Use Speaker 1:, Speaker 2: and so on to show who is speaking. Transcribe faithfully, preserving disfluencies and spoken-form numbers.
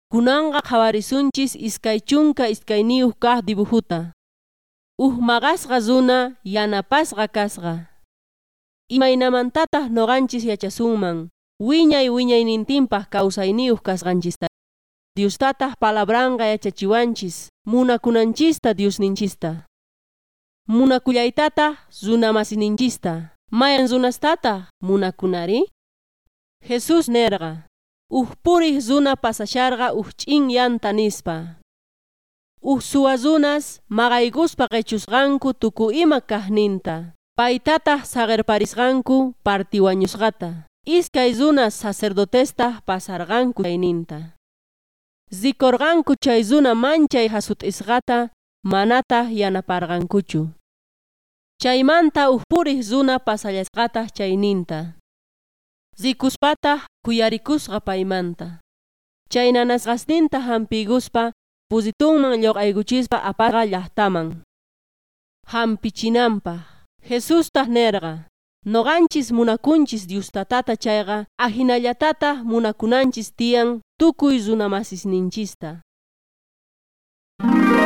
Speaker 1: Kunanga qhawarisunchis iskay chunka iskayniyuq kaq dibujuta. Uj maqasqa zuna yanapasqa kasqa. Imaynamantataq noqanchis yachasunman, wiñay wiñaynintinpaq kawsayniyuq kasqanchista. Diostataq palabranqa yachachiwanchis, munakunanchista Diosninchista. Munakullaytataq zuna masininchista, mayan zunastataq munakunari? Jesus nerqa, uj puriq zuna pasasharqa uj ch'in llanta nispa. Uj suwa zunas maqayguspa qechusqanku tuku ima kaqninta. Paytataq saqirparisqanku partiwañusqata. Iskay zunas sacerdotestaq pasarqanku chayninta. Zikorqanku chay zuna manchay hasut'isqata manataq yanaparqankuchu. Chaymanta uj puriq zuna pasallasqataq chayninta. Zikuspataq kuyarikusqa paymanta. Chay nanasqasninta hampiguspa pusitunman lluq'aykuchispa aparqa llaqtaman. Hampichinanpaq. Jesustaq nerqa, noqanchis munakunchis Diostatata chayqa ajinallatataq munakunanchis tiyan tukuy zuna masisninchista.